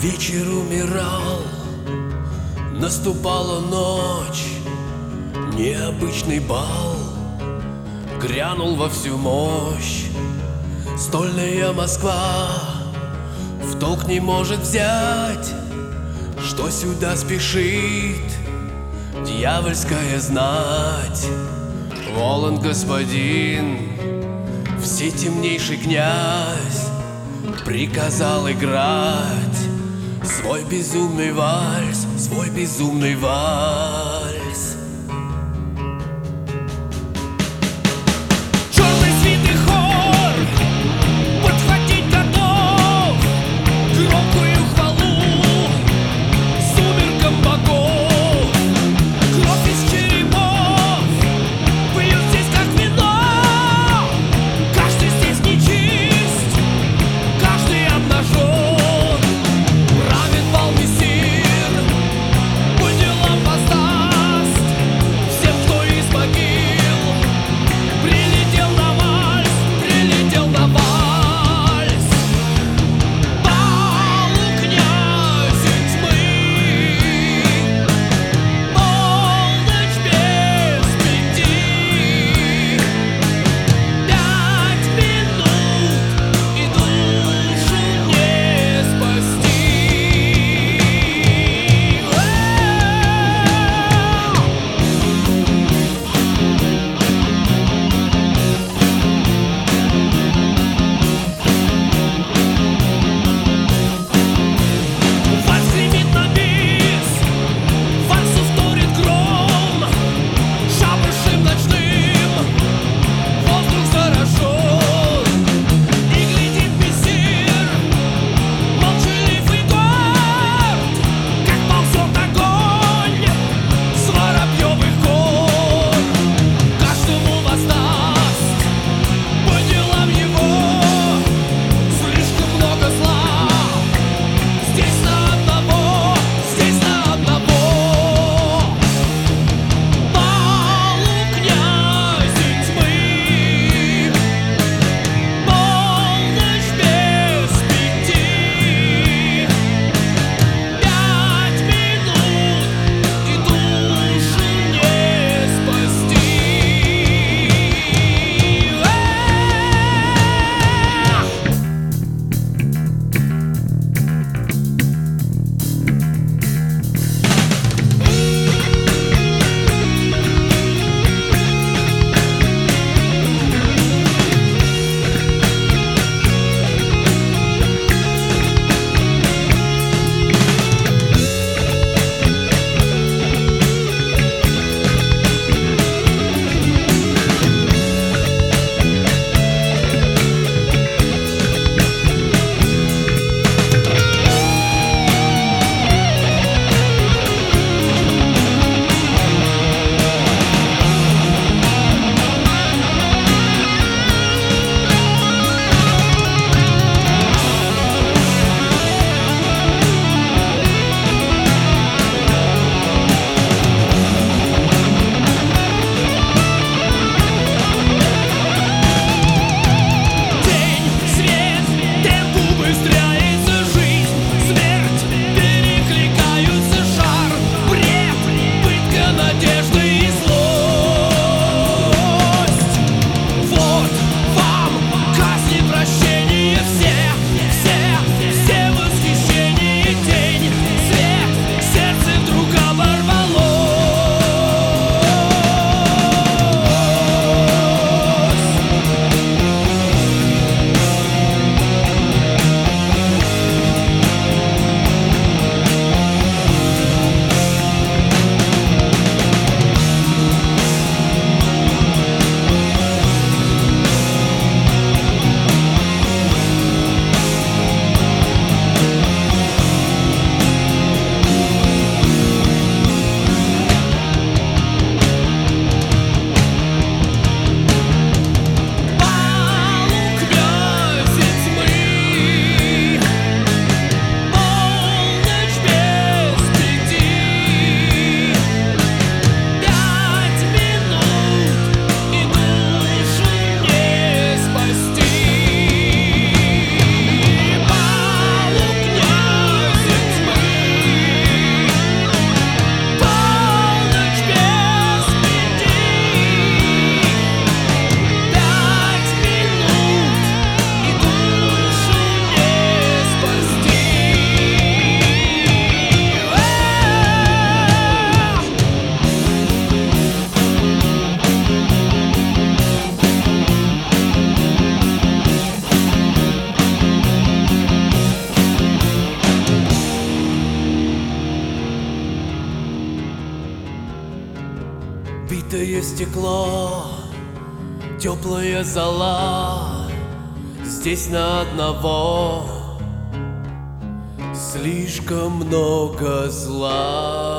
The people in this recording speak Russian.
Вечер умирал, наступала ночь, необычный бал грянул во всю мощь. Стольная Москва в толк не может взять, что сюда спешит дьявольская знать. Волан господин, всетемнейший князь, приказал играть свой безумный вальс, свой безумный вальс. Черный свиный хор подхватить готов громкую хвалу сумеркам богов. Кровь из черепов пьют здесь как вино. Каждый здесь нечист, каждый обнажен. Правит бал мессир, по делам поставь. стекло, теплая зола, здесь на одного слишком много зла.